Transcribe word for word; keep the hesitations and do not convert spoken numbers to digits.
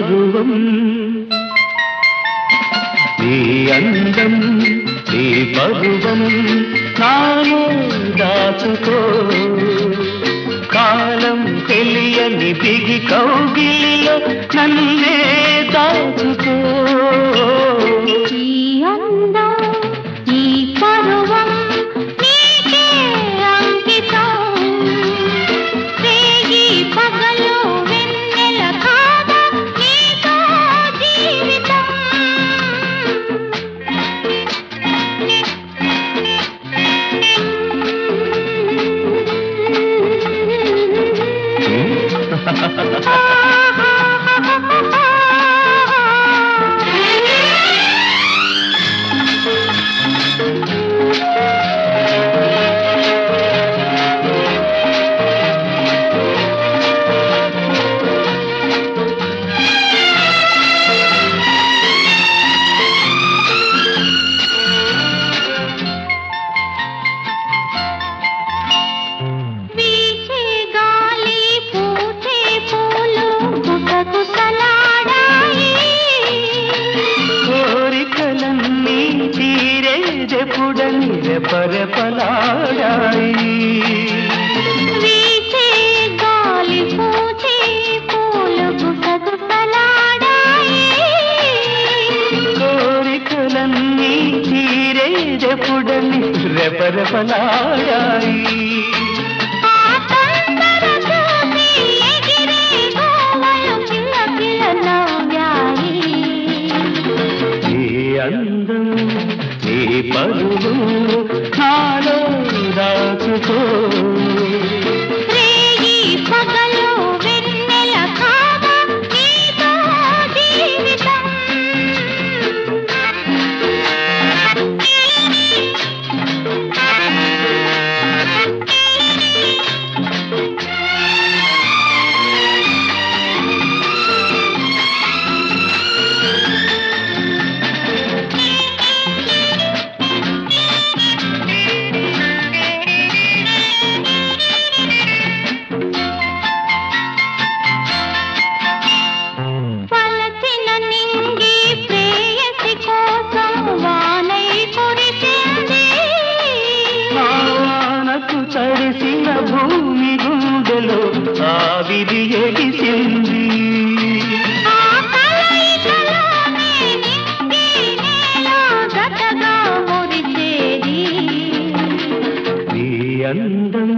పరువం నీ అందం నీ పరువం నాలో దాచుకో కాలం తెలియని బిగి కౌగిలిలో నన్నే దాచుకో ఈ అందం ఈ పరువం నీకే అంకితం రేగి పగలు వెన్నెల కాదా నీతో జీవితం తీరేదెప్పుడని రెపరెపలాడాయి వీచే గాలి పూచే పూలు గుసగుసలాడాయి కోరికలన్నీ తీరేదెప్పుడని రెపరెపలాడాయి అందం నీ పరువు నాలో దాచుకో రేగి పగలు వెన్నెల కాదా నీతో జీవితం తడిసిన భూమి గుండెలో ఆవిరి ఎగిసింది నీ అందం